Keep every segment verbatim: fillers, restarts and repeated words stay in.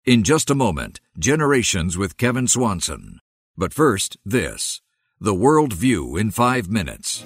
In just a moment, Generations with Kevin Swanson. But first, this. The World View in five minutes.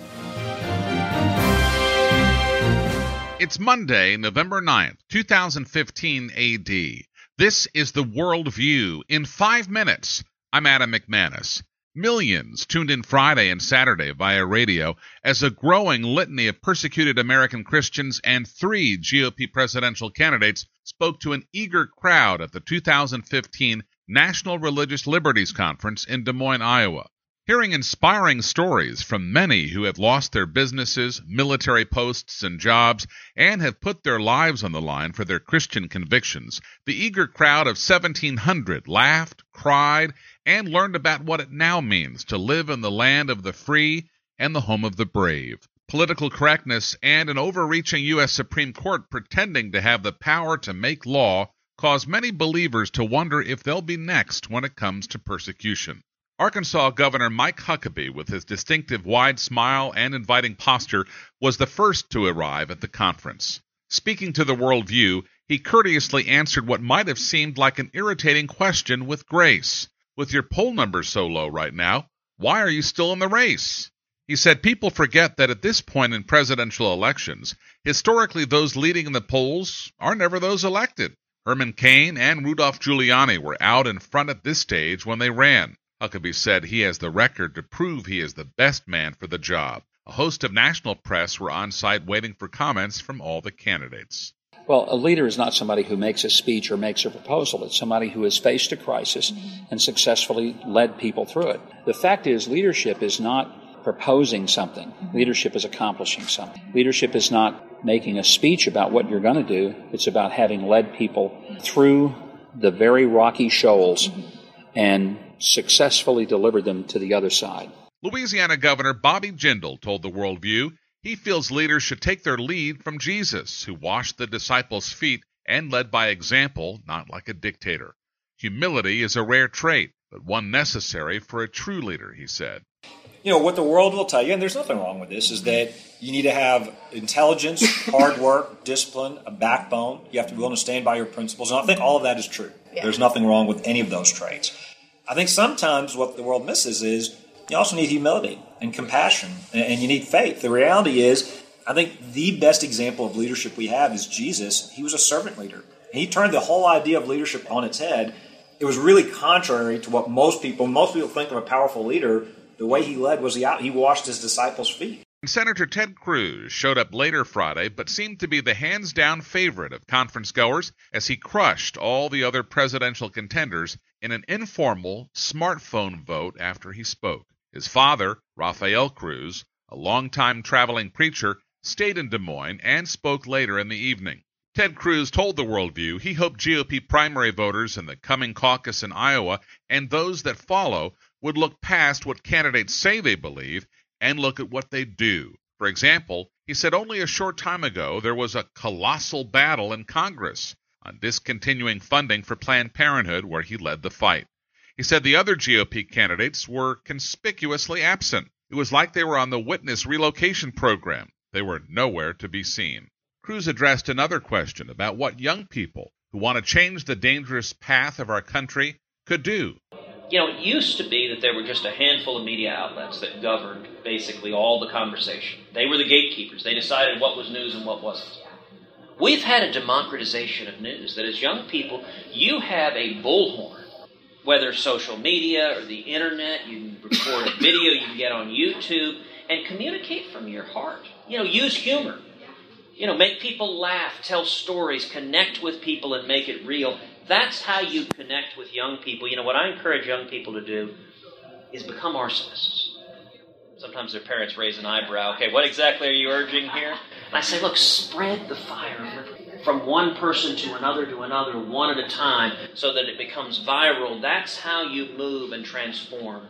It's Monday, November ninth, two thousand fifteen A D. This is The World View in five minutes. I'm Adam McManus. Millions tuned in Friday and Saturday via radio as a growing litany of persecuted American Christians and three G O P presidential candidates spoke to an eager crowd at the two thousand fifteen National Religious Liberties Conference in Des Moines, Iowa. Hearing inspiring stories from many who have lost their businesses, military posts, and jobs, and have put their lives on the line for their Christian convictions, the eager crowd of seventeen hundred laughed, cried, and learned about what it now means to live in the land of the free and the home of the brave. Political correctness and an overreaching U S Supreme Court pretending to have the power to make law cause many believers to wonder if they'll be next when it comes to persecution. Arkansas Governor Mike Huckabee, with his distinctive wide smile and inviting posture, was the first to arrive at the conference. Speaking to the World View, he courteously answered what might have seemed like an irritating question with grace. With your poll numbers so low right now, why are you still in the race? He said people forget that at this point in presidential elections, historically those leading in the polls are never those elected. Herman Cain and Rudolph Giuliani were out in front at this stage when they ran. Huckabee said he has the record to prove he is the best man for the job. A host of national press were on site waiting for comments from all the candidates. Well, a leader is not somebody who makes a speech or makes a proposal. It's somebody who has faced a crisis and successfully led people through it. The fact is, leadership is not proposing something. Leadership is accomplishing something. Leadership is not making a speech about what you're going to do. It's about having led people through the very rocky shoals and successfully delivered them to the other side. Louisiana Governor Bobby Jindal told the World View he feels leaders should take their lead from Jesus, who washed the disciples' feet and led by example, not like a dictator. Humility is a rare trait, but one necessary for a true leader, he said. You know, what the world will tell you, and there's nothing wrong with this, is that you need to have intelligence, hard work, discipline, a backbone. You have to be willing to stand by your principles. And I think all of that is true. Yeah. There's nothing wrong with any of those traits. I think sometimes what the world misses is you also need humility and compassion, and you need faith. The reality is, I think the best example of leadership we have is Jesus. He was a servant leader. He turned the whole idea of leadership on its head. It was really contrary to what most people, most people think of a powerful leader. The way he led was he, out, he washed his disciples' feet. Senator Ted Cruz showed up later Friday, but seemed to be the hands-down favorite of conference goers as he crushed all the other presidential contenders in an informal smartphone vote after he spoke. His father, Rafael Cruz, a longtime traveling preacher, stayed in Des Moines and spoke later in the evening. Ted Cruz told the World View he hoped G O P primary voters in the coming caucus in Iowa and those that follow would look past what candidates say they believe and look at what they do. For example, he said only a short time ago there was a colossal battle in Congress on discontinuing funding for Planned Parenthood, where he led the fight. He said the other G O P candidates were conspicuously absent. It was like they were on the witness relocation program. They were nowhere to be seen. Cruz addressed another question about what young people who want to change the dangerous path of our country could do. You know, it used to be that there were just a handful of media outlets that governed basically all the conversation. They were the gatekeepers. They decided what was news and what wasn't. We've had a democratization of news that as young people, you have a bullhorn. Whether social media or the internet, you can record a video you can get on YouTube and communicate from your heart. You know, use humor. You know, make people laugh, tell stories, connect with people and make it real. That's how you connect with young people. You know, what I encourage young people to do is become arsonists. Sometimes their parents raise an eyebrow. Okay, what exactly are you urging here? And I say, look, spread the fire from one person to another to another, one at a time, so that it becomes viral. That's how you move and transform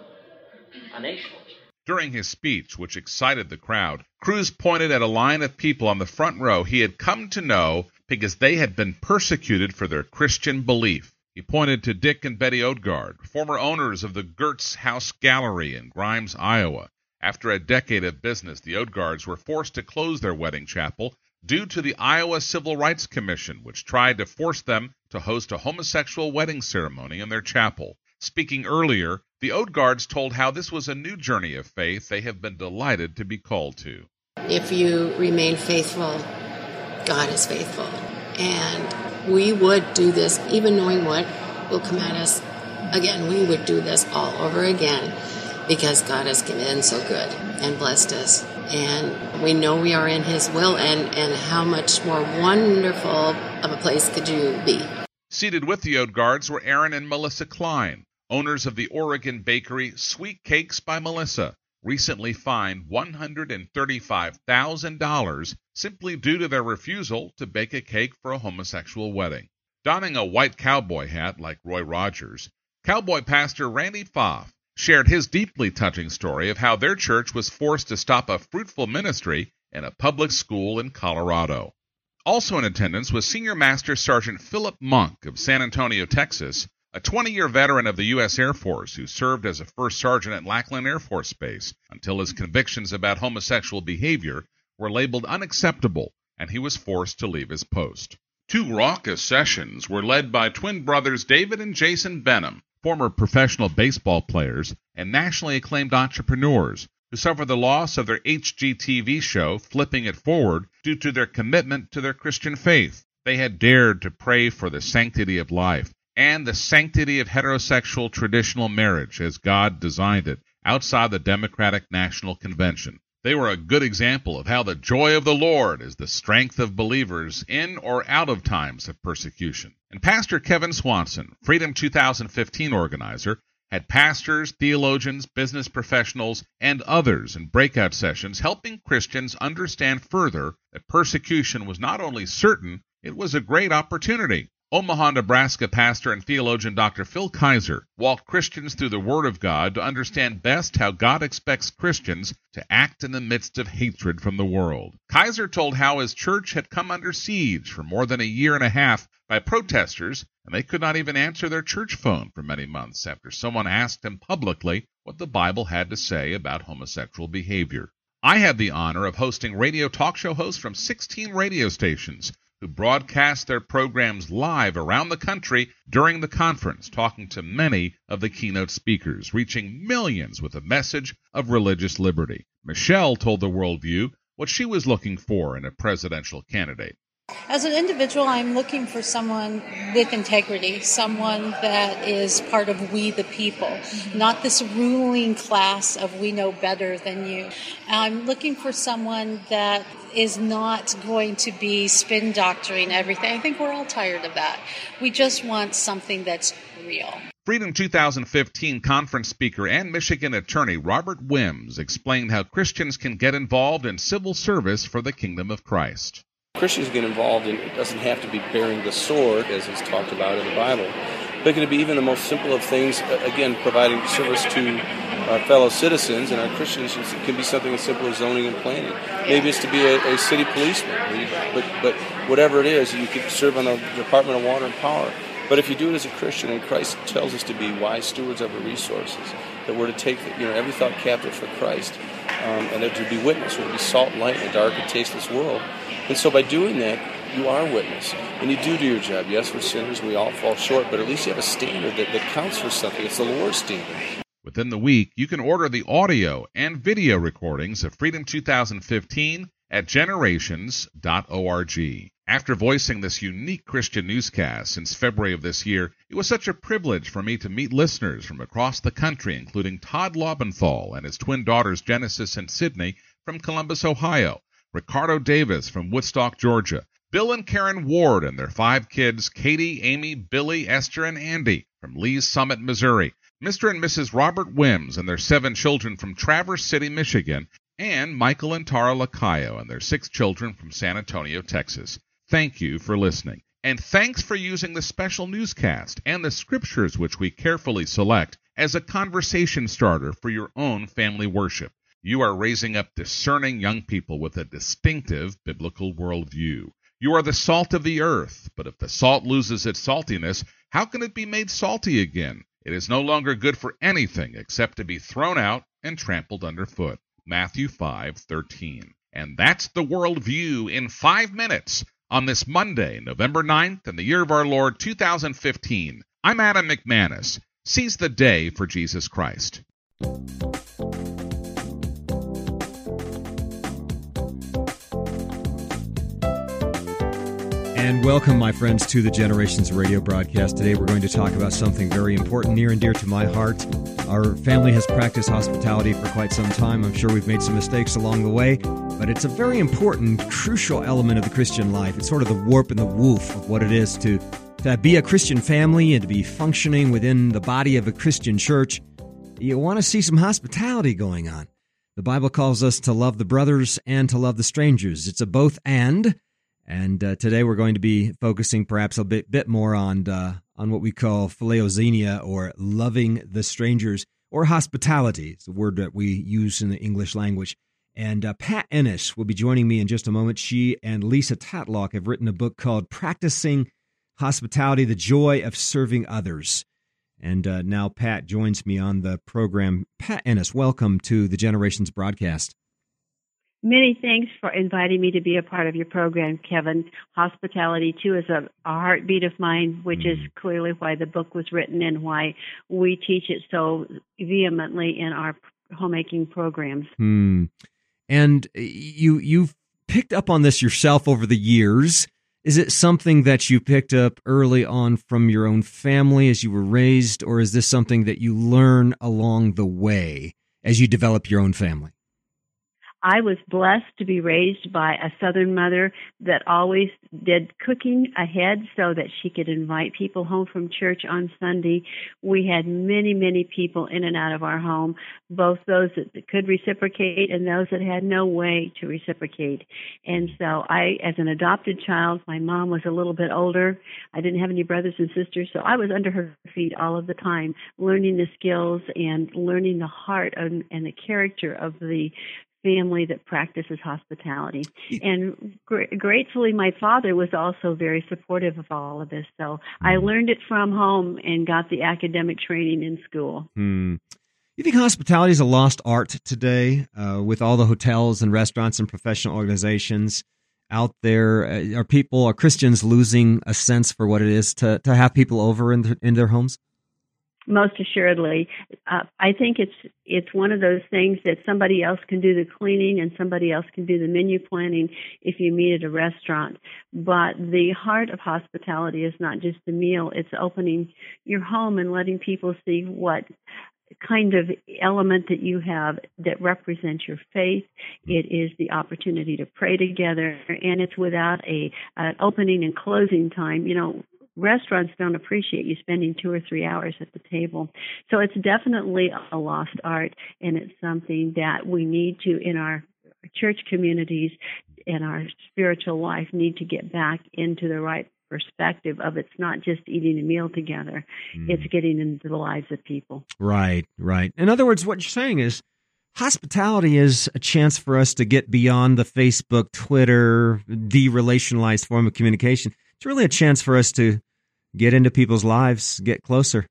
a nation. During his speech, which excited the crowd, Cruz pointed at a line of people on the front row he had come to know because they had been persecuted for their Christian belief. He pointed to Dick and Betty Odgaard, former owners of the Gertz House Gallery in Grimes, Iowa. After a decade of business, the Odgaards were forced to close their wedding chapel due to the Iowa Civil Rights Commission, which tried to force them to host a homosexual wedding ceremony in their chapel. Speaking earlier, the Odegaards told how this was a new journey of faith they have been delighted to be called to. If you remain faithful, God is faithful. And we would do this, even knowing what will come at us. Again, we would do this all over again because God has been so good and blessed us. And we know we are in His will, and, and how much more wonderful of a place could you be. Seated with the Odegaards were Aaron and Melissa Klein, owners of the Oregon bakery Sweet Cakes by Melissa, recently fined one hundred thirty-five thousand dollars simply due to their refusal to bake a cake for a homosexual wedding. Donning a white cowboy hat like Roy Rogers, cowboy pastor Randy Pfaff shared his deeply touching story of how their church was forced to stop a fruitful ministry in a public school in Colorado. Also in attendance was Senior Master Sergeant Philip Monk of San Antonio, Texas, a twenty-year veteran of the U S Air Force who served as a first sergeant at Lackland Air Force Base until his convictions about homosexual behavior were labeled unacceptable and he was forced to leave his post. Two raucous sessions were led by twin brothers David and Jason Benham, former professional baseball players and nationally acclaimed entrepreneurs who suffered the loss of their H G T V show Flipping It Forward due to their commitment to their Christian faith. They had dared to pray for the sanctity of life and the sanctity of heterosexual traditional marriage as God designed it outside the Democratic National Convention. They were a good example of how the joy of the Lord is the strength of believers in or out of times of persecution. And Pastor Kevin Swanson, Freedom two thousand fifteen organizer, had pastors, theologians, business professionals, and others in breakout sessions helping Christians understand further that persecution was not only certain, it was a great opportunity. Omaha, Nebraska pastor and theologian Doctor Phil Kaiser walked Christians through the Word of God to understand best how God expects Christians to act in the midst of hatred from the world. Kaiser told how his church had come under siege for more than a year and a half by protesters, and they could not even answer their church phone for many months after someone asked him publicly what the Bible had to say about homosexual behavior. I had the honor of hosting radio talk show hosts from sixteen radio stations who broadcast their programs live around the country during the conference, talking to many of the keynote speakers, reaching millions with a message of religious liberty. Michelle told the Worldview what she was looking for in a presidential candidate. As an individual, I'm looking for someone with integrity, someone that is part of we the people, not this ruling class of we know better than you. I'm looking for someone that is not going to be spin doctoring everything. I think we're all tired of that. We just want something that's real. Freedom two thousand fifteen conference speaker and Michigan attorney Robert Wims explained how Christians can get involved in civil service for the kingdom of Christ. Christians get involved in, it doesn't have to be bearing the sword, as is talked about in the Bible, but it can be even the most simple of things, again, providing service to our fellow citizens, and our Christians, it can be something as simple as zoning and planning. Maybe it's to be a, a city policeman, but, but whatever it is, you could serve on the Department of Water and Power. But if you do it as a Christian, and Christ tells us to be wise stewards of our resources, that we're to take you know every thought captive for Christ, um, and that to be witness, we're to be salt and light in a dark and tasteless world. And so by doing that, you are a witness, and you do do your job. Yes, we're sinners, we all fall short, but at least you have a standard that, that counts for something. It's the Lord's standard. Within the week, you can order the audio and video recordings of Freedom two thousand fifteen at generations dot org. After voicing this unique Christian newscast since February of this year, it was such a privilege for me to meet listeners from across the country, including Todd Lobenthal and his twin daughters Genesis and Sydney from Columbus, Ohio, Ricardo Davis from Woodstock, Georgia, Bill and Karen Ward and their five kids, Katie, Amy, Billy, Esther, and Andy from Lee's Summit, Missouri, Mister and Missus Robert Wims and their seven children from Traverse City, Michigan, and Michael and Tara Lacayo and their six children from San Antonio, Texas. Thank you for listening. And thanks for using the special newscast and the scriptures which we carefully select as a conversation starter for your own family worship. You are raising up discerning young people with a distinctive biblical worldview. You are the salt of the earth, but if the salt loses its saltiness, how can it be made salty again? It is no longer good for anything except to be thrown out and trampled underfoot. Matthew five thirteen. And that's the Worldview in five minutes on this Monday, November ninth, in the year of our Lord two thousand fifteen. I'm Adam McManus. Seize the day for Jesus Christ. And welcome, my friends, to the Generations Radio broadcast. Today we're going to talk about something very important, near and dear to my heart. Our family has practiced hospitality for quite some time. I'm sure we've made some mistakes along the way, but it's a very important, crucial element of the Christian life. It's sort of the warp and the woof of what it is to, to be a Christian family and to be functioning within the body of a Christian church. You want to see some hospitality going on. The Bible calls us to love the brothers and to love the strangers. It's a both and. And uh, today we're going to be focusing perhaps a bit bit more on uh, on what we call phileoxenia, or loving the strangers, or hospitality. It's a word that we use in the English language. And uh, Pat Ennis will be joining me in just a moment. She and Lisa Tatlock have written a book called Practicing Hospitality, The Joy of Serving Others. And uh, now Pat joins me on the program. Pat Ennis, welcome to the Generations broadcast. Many thanks for inviting me to be a part of your program, Kevin. Hospitality, too, is a, a heartbeat of mine, which is clearly why the book was written and why we teach it so vehemently in our homemaking programs. Hmm. And you, you've picked up on this yourself over the years. Is it something that you picked up early on from your own family as you were raised, or is this something that you learn along the way as you develop your own family? I was blessed to be raised by a Southern mother that always did cooking ahead so that she could invite people home from church on Sunday. We had many, many people in and out of our home, both those that could reciprocate and those that had no way to reciprocate. And so I, as an adopted child, my mom was a little bit older. I didn't have any brothers and sisters, so I was under her feet all of the time, learning the skills and learning the heart and, and the character of the family that practices hospitality. And gr- gratefully, my father was also very supportive of all of this. So I learned it from home and got the academic training in school. Hmm. You think hospitality is a lost art today uh, with all the hotels and restaurants and professional organizations out there? Uh, are people, are Christians losing a sense for what it is to, to have people over in, th- in their homes? Most assuredly. Uh, I think it's it's one of those things that somebody else can do the cleaning and somebody else can do the menu planning if you meet at a restaurant. But the heart of hospitality is not just the meal. It's opening your home and letting people see what kind of element that you have that represents your faith. It is the opportunity to pray together, and it's without a an opening and closing time. You know, restaurants don't appreciate you spending two or three hours at the table. So it's definitely a lost art, and it's something that we need to, in our church communities and our spiritual life, need to get back into the right perspective of. It's not just eating a meal together. Mm. It's getting into the lives of people. Right, right. In other words, what you're saying is hospitality is a chance for us to get beyond the Facebook, Twitter, de-relationalized form of communication. It's really a chance for us to get into people's lives, get closer.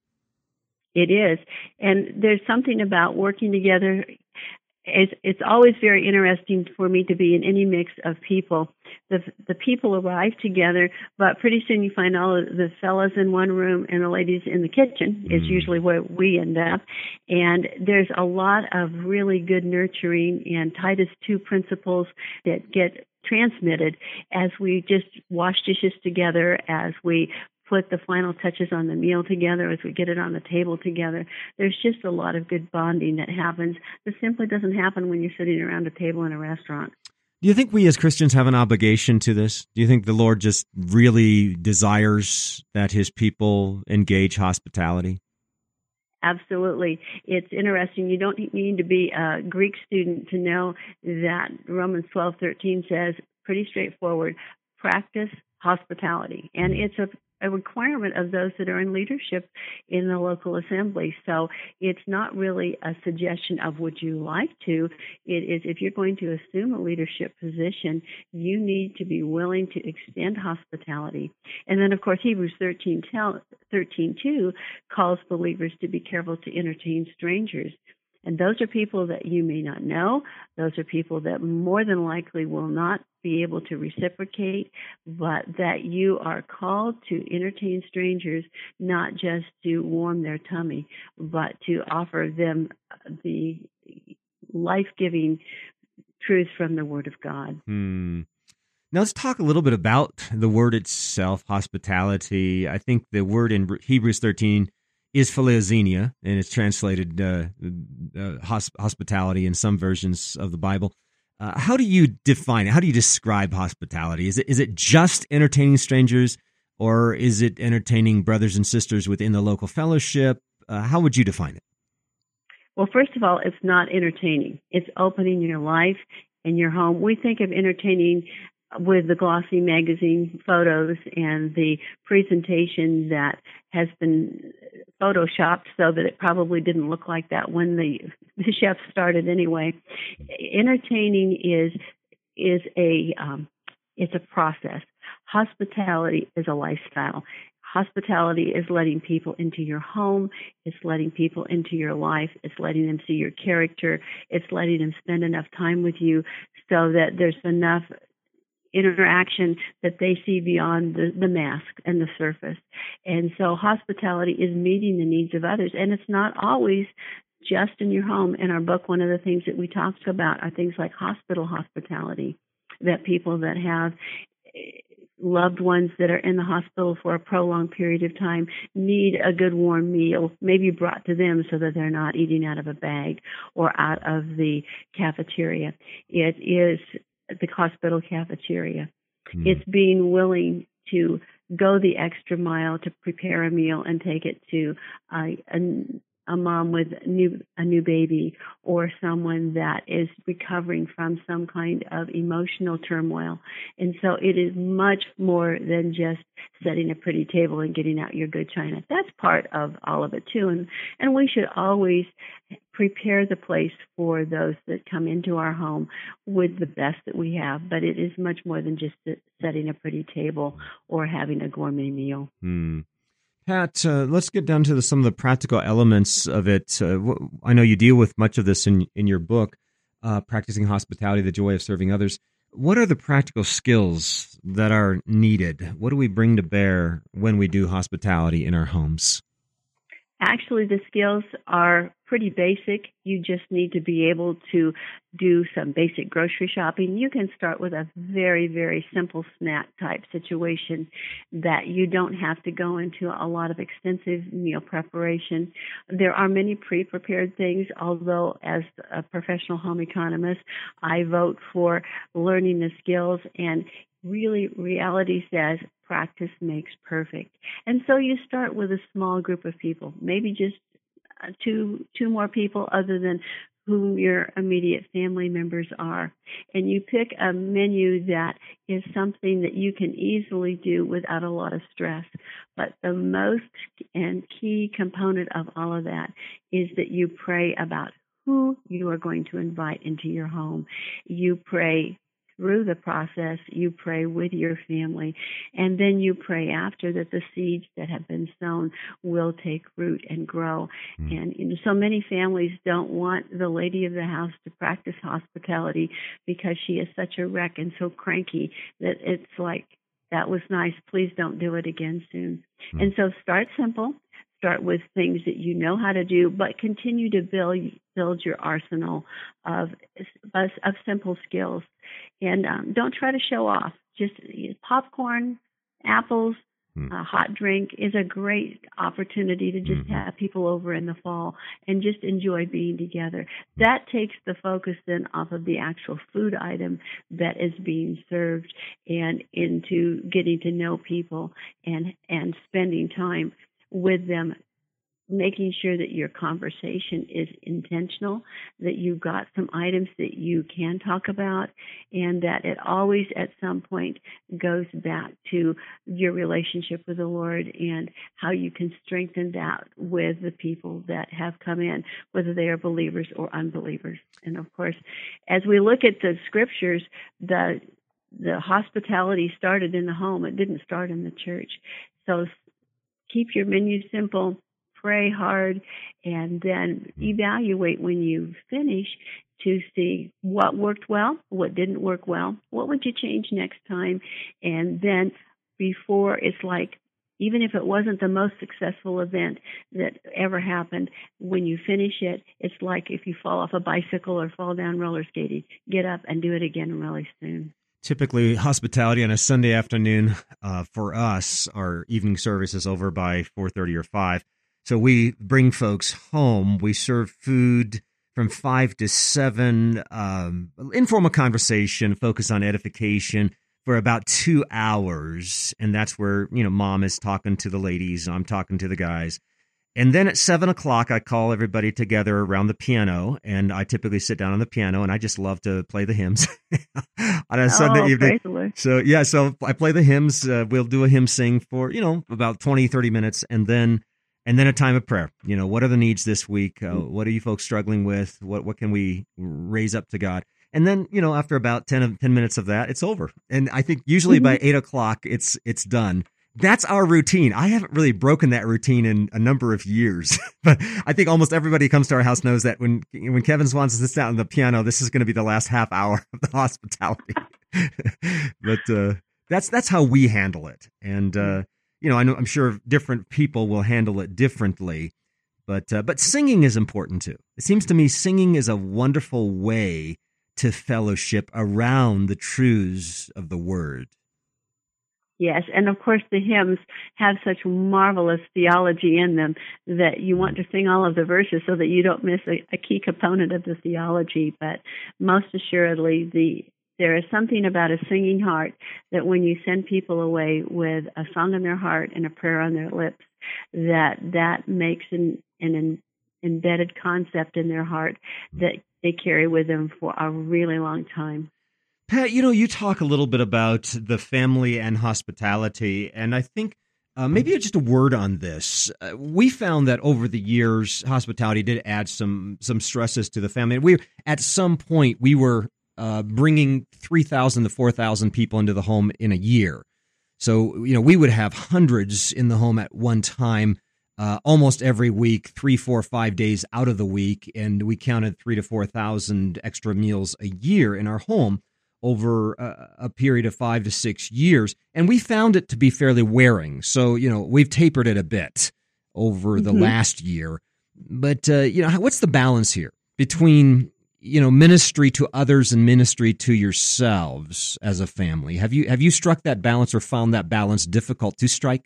It is. And there's something about working together. It's, it's always very interesting for me to be in any mix of people. The the people arrive together, but pretty soon you find all of the fellas in one room and the ladies in the kitchen is mm. usually where we end up. And there's a lot of really good nurturing and Titus two principles that get transmitted as we just wash dishes together, as we put the final touches on the meal together, as we get it on the table together. There's just a lot of good bonding that happens that simply doesn't happen when you're sitting around a table in a restaurant. Do you think we as Christians have an obligation to this? Do you think the Lord just really desires that his people engage hospitality? Absolutely. It's interesting. You don't need to be a Greek student to know that Romans twelve thirteen says, pretty straightforward, practice hospitality. And it's a, a requirement of those that are in leadership in the local assembly. So it's not really a suggestion of would you like to. It is if you're going to assume a leadership position, you need to be willing to extend hospitality. And then, of course, Hebrews thirteen two calls believers to be careful to entertain strangers. And those are people that you may not know. Those are people that more than likely will not be able to reciprocate, but that you are called to entertain strangers, not just to warm their tummy, but to offer them the life-giving truth from the Word of God. Hmm. Now let's talk a little bit about the word itself, hospitality. I think the word in Hebrews thirteen is philoxenia, and it's translated uh, uh, hosp- hospitality in some versions of the Bible. Uh, how do you define it? How do you describe hospitality? Is it is it just entertaining strangers, or is it entertaining brothers and sisters within the local fellowship? Uh, how would you define it? Well, first of all, it's not entertaining. It's opening your life and your home. We think of entertaining with the glossy magazine photos and the presentation that has been photoshopped so that it probably didn't look like that when the, the chef started anyway. Entertaining is is a um, it's a process. Hospitality is a lifestyle. Hospitality is letting people into your home. It's letting people into your life. It's letting them see your character. It's letting them spend enough time with you so that there's enough interaction that they see beyond the, the mask and the surface. And so hospitality is meeting the needs of others. And it's not always just in your home. In our book, one of the things that we talked about are things like hospital hospitality, that people that have loved ones that are in the hospital for a prolonged period of time need a good warm meal, maybe brought to them so that they're not eating out of a bag or out of the cafeteria. It is the hospital cafeteria. Mm. It's being willing to go the extra mile to prepare a meal and take it to uh, a, a mom with new, a new baby, or someone that is recovering from some kind of emotional turmoil. And so it is much more than just setting a pretty table and getting out your good china. That's part of all of it too. And, and we should always prepare the place for those that come into our home with the best that we have. But it is much more than just setting a pretty table or having a gourmet meal. Hmm. Pat, uh, let's get down to the, some of the practical elements of it. Uh, wh- I know you deal with much of this in, in your book, uh, Practicing Hospitality, the Joy of Serving Others. What are the practical skills that are needed? What do we bring to bear when we do hospitality in our homes? Actually, the skills are pretty basic. You just need to be able to do some basic grocery shopping. You can start with a very, very simple snack type situation that you don't have to go into a lot of extensive meal preparation. There are many pre-prepared things, although as a professional home economist, I vote for learning the skills, and really reality says practice makes perfect. And so you start with a small group of people, maybe just two two more people other than whom your immediate family members are. And you pick a menu that is something that you can easily do without a lot of stress. But the most and key component of all of that is that you pray about who you are going to invite into your home. You pray through the process, you pray with your family, and then you pray after that the seeds that have been sown will take root and grow. Mm. And you know, so many families don't want the lady of the house to practice hospitality because she is such a wreck and so cranky that it's like, that was nice, please don't do it again soon. Mm. And so start simple. Start with things that you know how to do, but continue to build build your arsenal of of simple skills. And um, don't try to show off. Just popcorn, apples, mm. a hot drink is a great opportunity to just mm-hmm. have people over in the fall and just enjoy being together. That takes the focus then off of the actual food item that is being served and into getting to know people and and spending time with them, making sure that your conversation is intentional, that you've got some items that you can talk about, and that it always at some point goes back to your relationship with the Lord and how you can strengthen that with the people that have come in, whether they are believers or unbelievers. And of course, as we look at the scriptures, the the hospitality started in the home. It didn't start in the church. So keep your menu simple, pray hard, and then evaluate when you finish to see what worked well, what didn't work well, what would you change next time, and then before it's like, even if it wasn't the most successful event that ever happened, when you finish it, it's like if you fall off a bicycle or fall down roller skating, get up and do it again really soon. Typically, hospitality on a Sunday afternoon uh, for us, our evening service is over by four thirty or five. So we bring folks home. We serve food from five to seven, um, informal conversation, focus on edification, for about two hours, and that's where, you know, Mom is talking to the ladies, I'm talking to the guys. And then at seven o'clock, I call everybody together around the piano, and I typically sit down on the piano, and I just love to play the hymns on a Sunday oh, evening. Praise the Lord. So, yeah, so I play the hymns. Uh, we'll do a hymn sing for, you know, about twenty, thirty minutes, and then and then a time of prayer. You know, what are the needs this week? Uh, what are you folks struggling with? What What can we raise up to God? And then, you know, after about ten, ten minutes of that, it's over. And I think usually by eight o'clock, it's it's done. That's our routine. I haven't really broken that routine in a number of years. But I think almost everybody who comes to our house knows that when when Kevin Swanson sits down on the piano, this is going to be the last half hour of the hospitality. But uh, that's that's how we handle it. And, uh, you know, I know, I'm sure different people will handle it differently. But uh, but singing is important, too. It seems to me singing is a wonderful way to fellowship around the truths of the Word. Yes, and of course the hymns have such marvelous theology in them that you want to sing all of the verses so that you don't miss a, a key component of the theology. But most assuredly, the there is something about a singing heart that when you send people away with a song in their heart and a prayer on their lips, that that makes an, an embedded concept in their heart that they carry with them for a really long time. Pat, you know, you talk a little bit about the family and hospitality, and I think uh, maybe just a word on this. Uh, we found that over the years, hospitality did add some some stresses to the family. We at some point we were uh, bringing three thousand to four thousand people into the home in a year. So, you know, we would have hundreds in the home at one time. Uh, almost every week, three, four, five days out of the week, and we counted three to four thousand extra meals a year in our home over a, a period of five to six years, and we found it to be fairly wearing. So, you know, we've tapered it a bit over the mm-hmm. last year. But uh, you know, what's the balance here between, you know, ministry to others and ministry to yourselves as a family? Have you have you struck that balance or found that balance difficult to strike?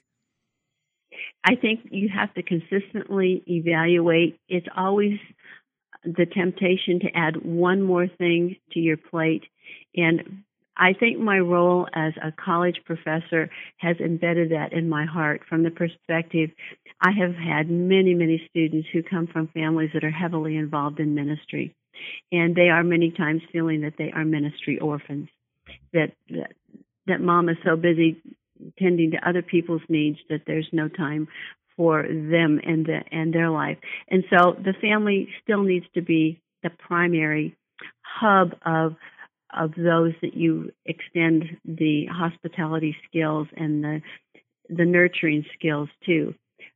I think you have to consistently evaluate. It's always the temptation to add one more thing to your plate. And I think my role as a college professor has embedded that in my heart from the perspective I have had many, many students who come from families that are heavily involved in ministry. And they are many times feeling that they are ministry orphans, that that, that mom is so busy tending to other people's needs that there's no time for them and the, and their life. And so the family still needs to be the primary hub of of those that you extend the hospitality skills and the the nurturing skills to.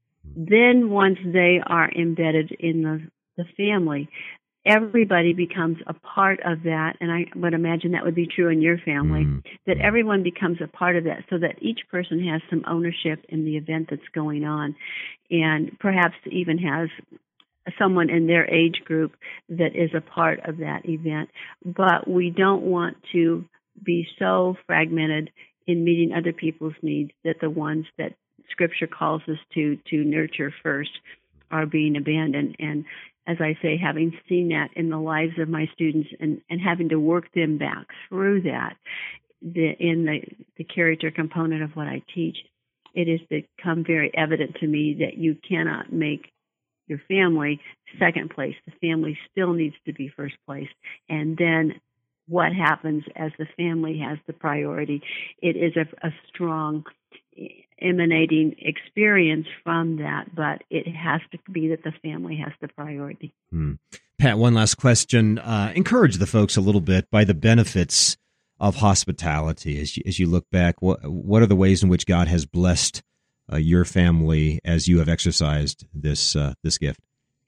Then once they are embedded in the, the family, everybody becomes a part of that, and I would imagine that would be true in your family, mm. that everyone becomes a part of that so that each person has some ownership in the event that's going on, and perhaps even has someone in their age group that is a part of that event. But we don't want to be so fragmented in meeting other people's needs that the ones that Scripture calls us to to nurture first are being abandoned. And as I say, having seen that in the lives of my students and, and having to work them back through that the, in the, the character component of what I teach, it has become very evident to me that you cannot make your family second place. The family still needs to be first place. And then what happens as the family has the priority? It is a, a strong emanating experience from that, but it has to be that the family has the priority. Hmm. Pat, one last question. Uh, encourage the folks a little bit by the benefits of hospitality as you, as you look back. What what are the ways in which God has blessed uh, your family as you have exercised this uh, this gift?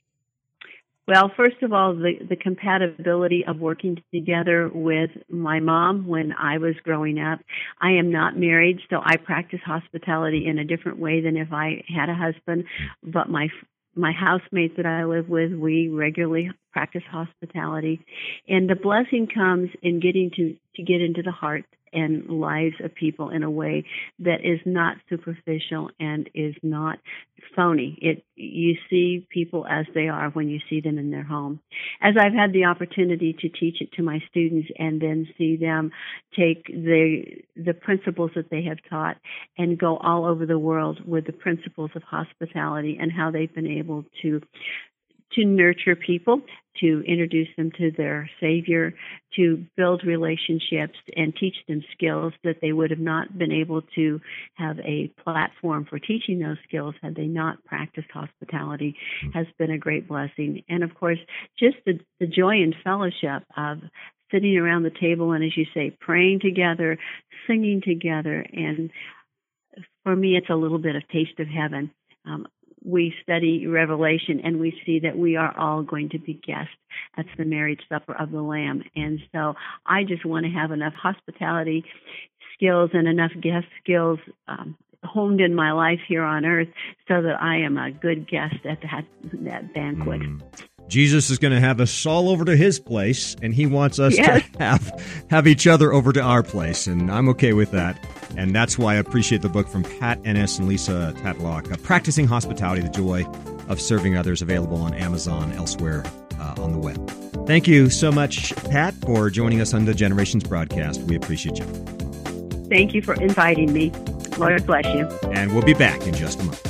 Well, first of all, the, the compatibility of working together with my mom when I was growing up. I am not married, so I practice hospitality in a different way than if I had a husband. But my my housemates that I live with, we regularly practice hospitality. And the blessing comes in getting to, to get into the heart and lives of people in a way that is not superficial and is not phony. It you see people as they are when you see them in their home. As I've had the opportunity to teach it to my students and then see them take the the principles that they have taught and go all over the world with the principles of hospitality and how they've been able to to nurture people, to introduce them to their Savior, to build relationships and teach them skills that they would have not been able to have a platform for teaching those skills had they not practiced hospitality has been a great blessing. And of course, just the, the joy and fellowship of sitting around the table and, as you say, praying together, singing together. And for me, it's a little bit of taste of heaven. Um, we study Revelation and we see that we are all going to be guests at the marriage supper of the Lamb. And so I just want to have enough hospitality skills and enough guest skills um, honed in my life here on earth so that I am a good guest at that, that banquet. Mm. Jesus is going to have us all over to his place, and he wants us yes. to have have each other over to our place, and I'm okay with that. And that's why I appreciate the book from Pat Ennis and Lisa Tatlock, uh, Practicing Hospitality, the Joy of Serving Others, available on Amazon, elsewhere uh, on the web. Thank you so much, Pat, for joining us on the Generations broadcast. We appreciate you. Thank you for inviting me. Lord bless you. And we'll be back in just a moment.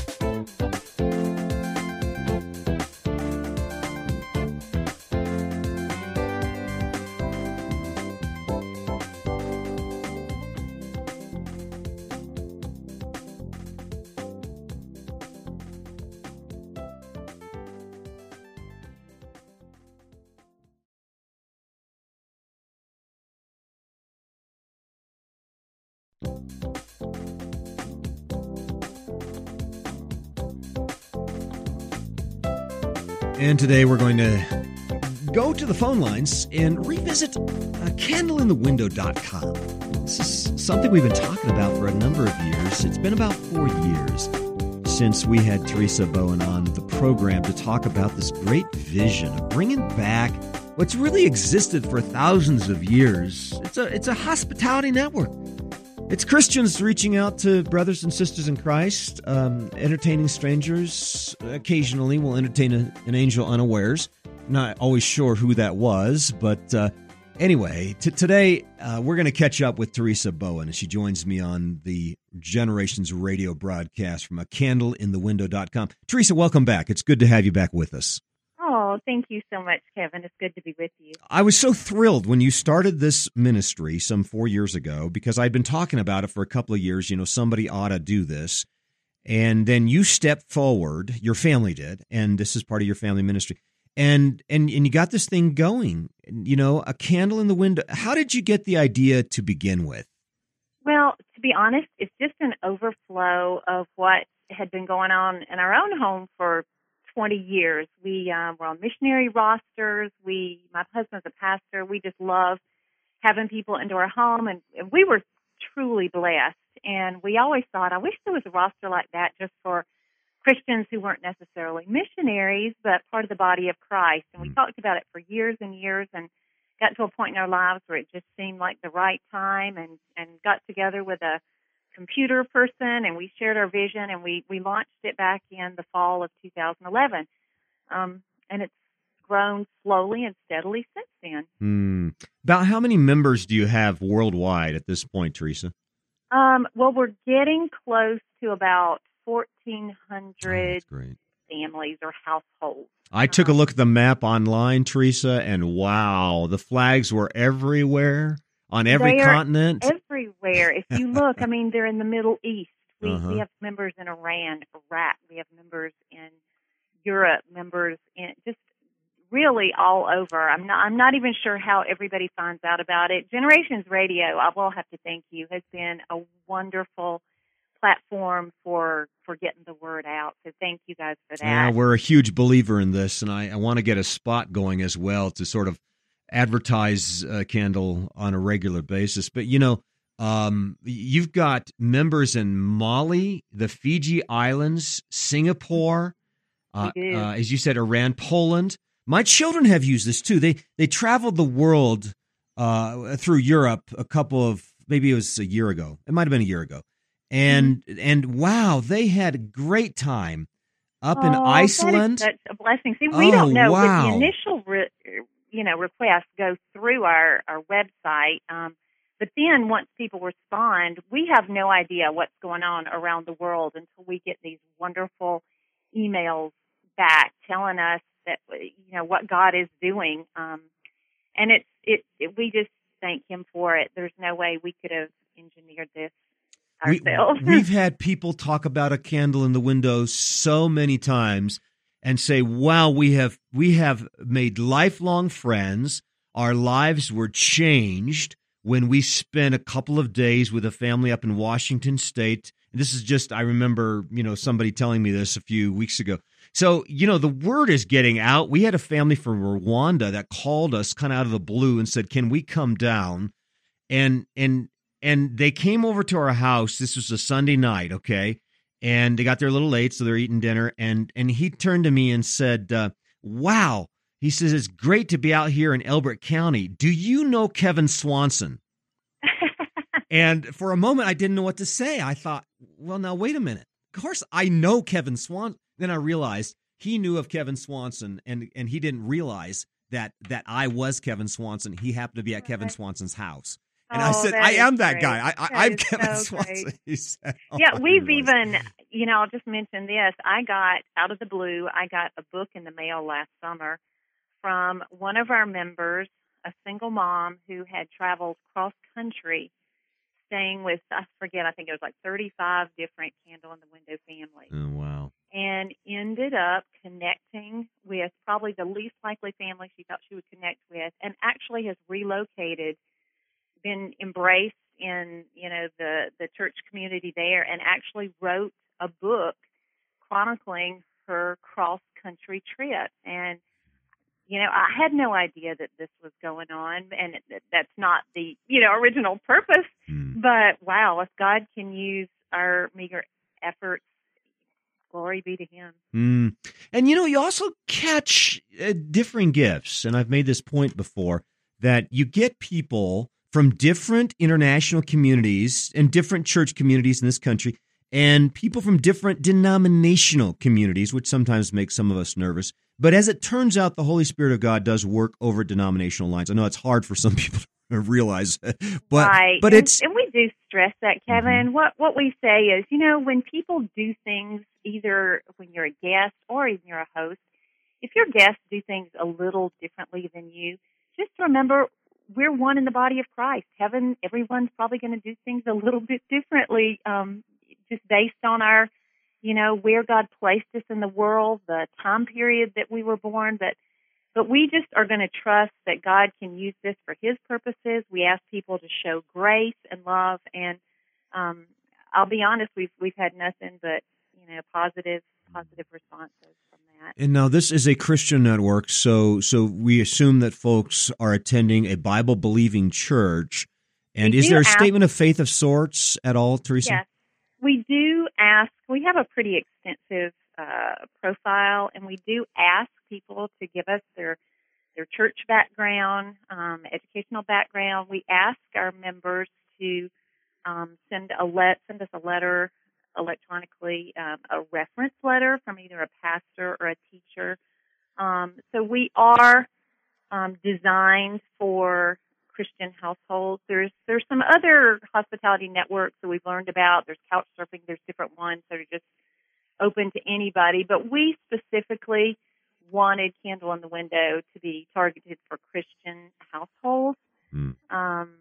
And today we're going to go to the phone lines and revisit uh, candle in the window dot com. This is something we've been talking about for a number of years. It's been about four years since we had Teresa Bowen on the program to talk about this great vision of bringing back what's really existed for thousands of years. It's a, it's a hospitality network. It's Christians reaching out to brothers and sisters in Christ, um, entertaining strangers. Occasionally, we'll entertain a, an angel unawares. Not always sure who that was, but uh, anyway, t- today uh, we're going to catch up with Teresa Bowen as she joins me on the Generations radio broadcast from a candle in the window dot com. Teresa, welcome back. It's good to have you back with us. Oh, thank you so much, Kevin. It's good to be with you. I was so thrilled when you started this ministry some four years ago because I'd been talking about it for a couple of years. You know, somebody ought to do this. And then you stepped forward, your family did, and this is part of your family ministry. And and and you got this thing going, you know, a candle in the window. How did you get the idea to begin with? Well, to be honest, it's just an overflow of what had been going on in our own home for twenty years. We uh, were on missionary rosters. We, my husband's a pastor. We just love having people into our home, and, and we were truly blessed. And we always thought, I wish there was a roster like that just for Christians who weren't necessarily missionaries, but part of the body of Christ. And we talked about it for years and years and got to a point in our lives where it just seemed like the right time, and, and got together with a computer person, and we shared our vision, and we, we launched it back in the fall of two thousand eleven. Um, and it's grown slowly and steadily since then. Hmm. About how many members do you have worldwide at this point, Teresa? Um, well, we're getting close to about fourteen hundred oh, families or households. I took a look at the map online, Teresa, and wow, the flags were everywhere on every they continent. Everywhere. If you look, I mean, they're in the Middle East. We, uh-huh. we have members in Iran, Iraq. We have members in Europe, members in just really all over. I'm not I'm not even sure how everybody finds out about it. Generations Radio, I will have to thank you, has been a wonderful platform for for getting the word out. So thank you guys for that. Yeah, we're a huge believer in this, and I, I want to get a spot going as well to sort of advertise uh, Candle on a regular basis. But, you know, um, you've got members in Mali, the Fiji Islands, Singapore, uh, uh, as you said, Iran, Poland. My children have used this too. They they traveled the world uh, through Europe a couple of, maybe it was a year ago. It might have been a year ago. And mm-hmm. and wow, they had a great time up oh, in Iceland. That is such a blessing. See, we oh, don't know, wow. but the initial re- you know requests go through our our website. Um, but then once people respond, we have no idea what's going on around the world until we get these wonderful emails back telling us that you know what God is doing. Um, and it's it, it we just thank Him for it. There's no way we could have engineered this. We, we've had people talk about a candle in the window so many times and say, wow, we have we have made lifelong friends. Our lives were changed when we spent a couple of days with a family up in Washington State. This is just, I remember, you know, somebody telling me this a few weeks ago. So, you know, the word is getting out. We had a family from Rwanda that called us kind of out of the blue and said, can we come down? And, and, And they came over to our house. This was a Sunday night, okay? And they got there a little late, so they're eating dinner. And and he turned to me and said, uh, wow. He says, it's great to be out here in Elbert County. Do you know Kevin Swanson? And for a moment, I didn't know what to say. I thought, well, now, wait a minute. Of course, I know Kevin Swanson. Then I realized he knew of Kevin Swanson, and, and he didn't realize that that I was Kevin Swanson. He happened to be at Kevin Swanson's house. And oh, I said, I am that great. guy. I, I, I'm Kevin so Swanson. He said, oh, yeah, we've even, you know, I'll just mention this. I got, out of the blue, I got a book in the mail last summer from one of our members, a single mom who had traveled cross-country, staying with, I forget, I think it was like thirty-five different Candle in the Window families. Oh, wow. And ended up connecting with probably the least likely family she thought she would connect with, and actually has relocated, been embraced in, you know, the, the church community there, and actually wrote a book chronicling her cross-country trip. And, you know, I had no idea that this was going on, and it, that's not the, you know, original purpose. Mm. But, wow, if God can use our meager efforts, glory be to Him. Mm. And, you know, you also catch uh, differing gifts, and I've made this point before, that you get people from different international communities and different church communities in this country, and people from different denominational communities, which sometimes makes some of us nervous. But as it turns out, the Holy Spirit of God does work over denominational lines. I know it's hard for some people to realize, but right. but and, it's and we do stress that, Kevin. Mm-hmm. What what we say is, you know, when people do things, either when you're a guest or even you're a host, if your guests do things a little differently than you, just remember, we're one in the body of Christ. Heaven, everyone's probably going to do things a little bit differently, um, just based on our, you know, where God placed us in the world, the time period that we were born. But, but we just are going to trust that God can use this for His purposes. We ask people to show grace and love, and um, I'll be honest, we've we've had nothing but, you know, positive positive responses from that. And now this is a Christian network, so so we assume that folks are attending a Bible-believing church. And we is there a ask, statement of faith of sorts at all, Teresa? Yes. We do ask, we have a pretty extensive uh, profile, and we do ask people to give us their their church background, um, educational background. We ask our members to um, send a let send us a letter electronically, um, a reference letter from either a pastor or a teacher. Um, so we are um, designed for Christian households. There's there's some other hospitality networks that we've learned about. There's Couchsurfing. There's different ones that are just open to anybody. But we specifically wanted Candle in the Window to be targeted for Christian households. Mm. Um,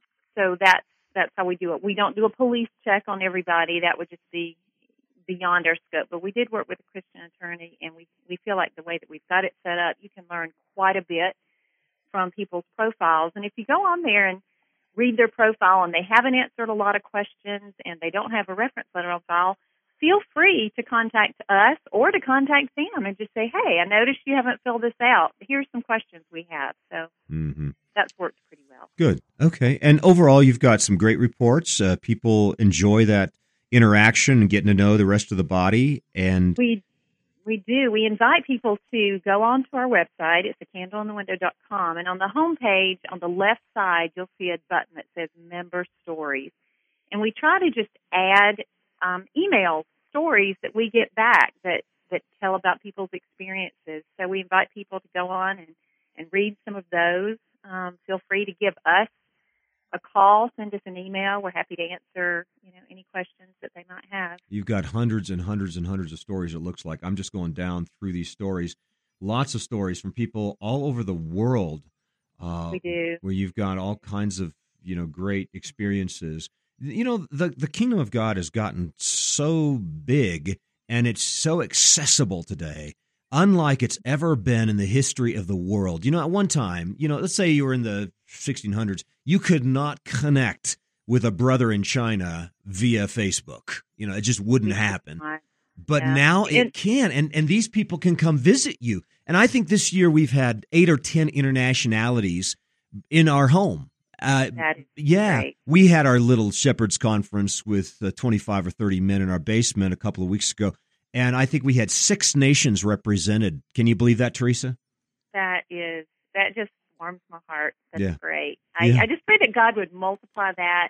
so that's that's how we do it. We don't do a police check on everybody. That would just be beyond our scope. But we did work with a Christian attorney, and we, we feel like the way that we've got it set up, you can learn quite a bit from people's profiles. And if you go on there and read their profile and they haven't answered a lot of questions and they don't have a reference letter on file, feel free to contact us or to contact them and just say, hey, I noticed you haven't filled this out. Here's some questions we have. So mm-hmm. that's worked pretty well. Good. Okay. And overall, you've got some great reports. Uh, people enjoy that interaction and getting to know the rest of the body. And we we do. We invite people to go onto our website. It's a candle in the window dot com. And on the homepage, on the left side, you'll see a button that says Member Stories. And we try to just add um, emails, stories that we get back that, that tell about people's experiences. So we invite people to go on and, and read some of those. Um, feel free to give us a call, send us an email. We're happy to answer, you know, any questions that they might have. You've got hundreds and hundreds and hundreds of stories, it looks like. I'm just going down through these stories. Lots of stories from people all over the world. Uh, we do. Where you've got all kinds of, you know, great experiences. You know, the, the kingdom of God has gotten so big and it's so accessible today, unlike it's ever been in the history of the world. You know, at one time, you know, let's say you were in the sixteen hundreds, you could not connect with a brother in China via Facebook. You know, it just wouldn't happen. But yeah. now it, it can, and, and these people can come visit you. And I think this year we've had eight or ten internationalities in our home. Uh, that is yeah, great. We had our little Shepherd's Conference with uh, twenty-five or thirty men in our basement a couple of weeks ago, and I think we had six nations represented. Can you believe that, Teresa? That is, that just warms my heart. That's yeah. great. I, yeah. I just pray that God would multiply that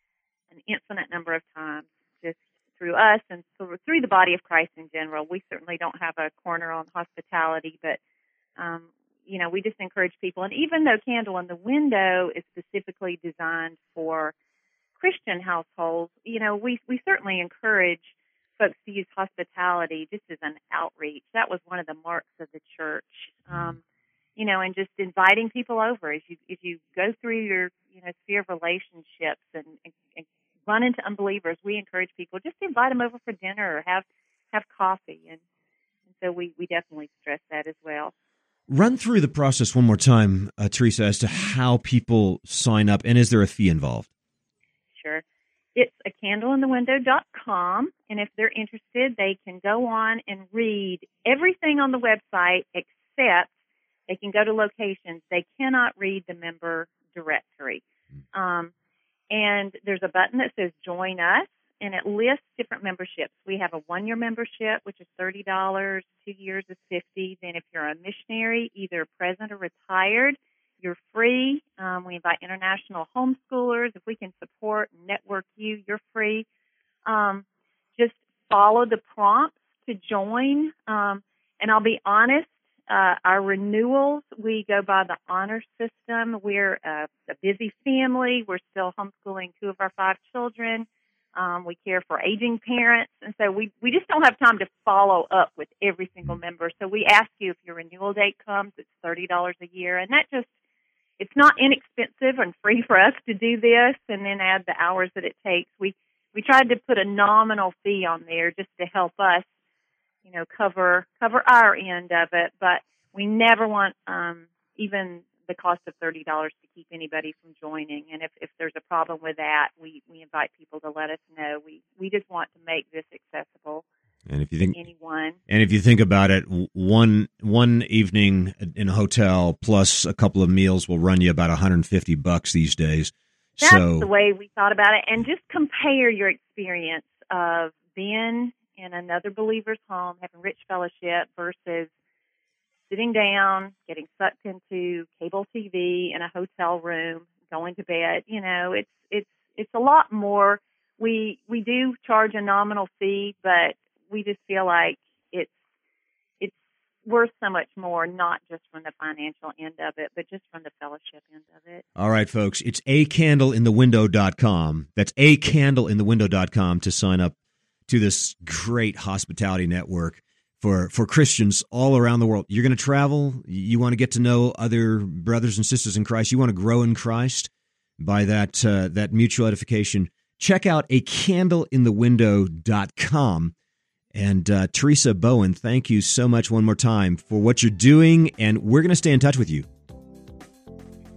an infinite number of times, just through us and through, through the body of Christ in general. We certainly don't have a corner on hospitality, but um, you know, we just encourage people. And even though Candle in the Window is specifically designed for Christian households, you know, we we certainly encourage folks to use hospitality just as an outreach. That was one of the marks of the church. Um, you know, and just inviting people over as you as you go through your, you know, sphere of relationships and, and, and run into unbelievers. We encourage people just to invite them over for dinner or have have coffee, and, and so we, we definitely stress that as well. Run through the process one more time, uh, Teresa, as to how people sign up, and is there a fee involved? Sure. It's a candle in the window dot com, and if they're interested, they can go on and read everything on the website except they can go to locations. They cannot read the member directory. Um, and there's a button that says Join Us, and it lists different memberships. We have a one-year membership, which is thirty dollars, two years is fifty dollars. Then if you're a missionary, either present or retired, you're free. Um, we invite international homeschoolers. If we can support and network you, you're free. Um, just follow the prompts to join. Um, and I'll be honest, uh, our renewals, we go by the honor system. We're a, a busy family. We're still homeschooling two of our five children. Um, we care for aging parents. And so we, we just don't have time to follow up with every single member. So we ask you if your renewal date comes, it's thirty dollars a year. And that just, it's not inexpensive and free for us to do this and then add the hours that it takes. We we tried to put a nominal fee on there just to help us, you know, cover cover our end of it. But we never want um, even the cost of thirty dollars to keep anybody from joining. And if, if there's a problem with that, we, we invite people to let us know. We we just want to make this accessible. And if you think anyone, and if you think about it, one one evening in a hotel plus a couple of meals will run you about one hundred fifty bucks these days. That's so, the way we thought about it. And just compare your experience of being in another believer's home, having rich fellowship, versus sitting down, getting sucked into cable T V in a hotel room, going to bed. You know, it's it's it's a lot more. We we do charge a nominal fee, but we just feel like it's it's worth so much more, not just from the financial end of it, but just from the fellowship end of it. All right, folks, it's a candle in the window dot com. That's a candle in the window dot com to sign up to this great hospitality network for, for Christians all around the world. You're going to travel. You want to get to know other brothers and sisters in Christ. You want to grow in Christ by that uh, that mutual edification. Check out a candle in the window dot com. And uh, Teresa Bowen, thank you so much one more time for what you're doing, and we're going to stay in touch with you.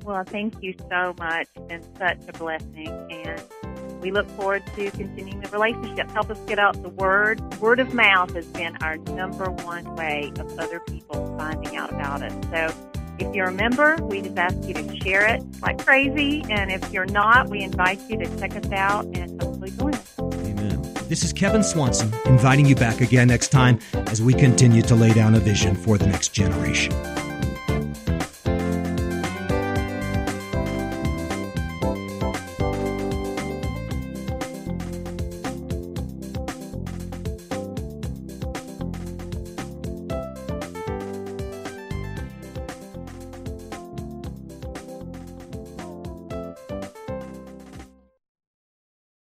Well, thank you so much. It's been such a blessing, and we look forward to continuing the relationship. Help us get out the word. Word of mouth has been our number one way of other people finding out about us. So if you're a member, we just ask you to share it like crazy. And if you're not, we invite you to check us out and hopefully join us. Amen. This is Kevin Swanson inviting you back again next time as we continue to lay down a vision for the next generation.